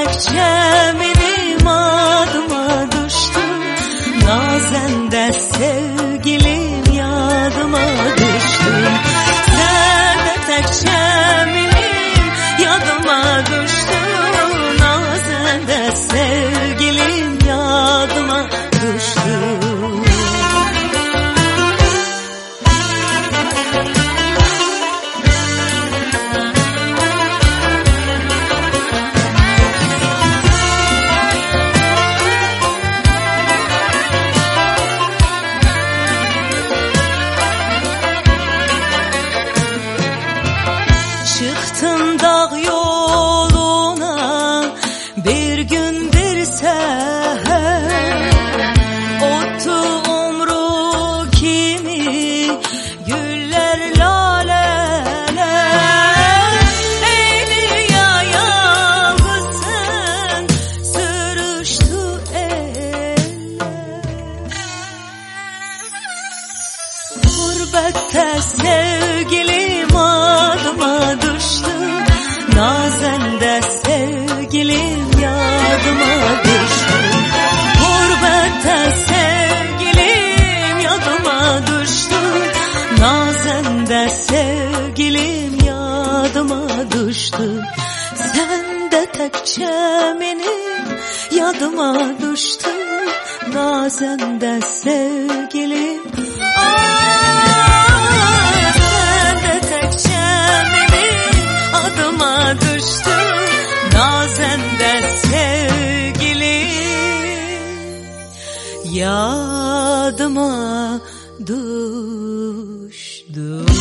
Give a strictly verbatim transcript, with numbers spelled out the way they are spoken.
tekçe benim adıma düştü. Nazen de sevgilim yadıma düştü. Sen de tekçe benim yadıma düştü. Nazen de sevgilim yadıma düştü. Çıktım dağ yoluna bir gün bir seher. Ottu umru kimi güller laleler. Ey ya yalnızsın sürüştü eller. Gurbette sevgilim adıma düştü. Nazen de sevgilim yadıma düştü. Gurbette sevgilim yadıma düştü. Nazen de sevgilim yadıma düştü. Sen de tekçe benim yadıma düştü. Nazen de sevgilim düştü. Nazen de sevgilim yadıma düştü.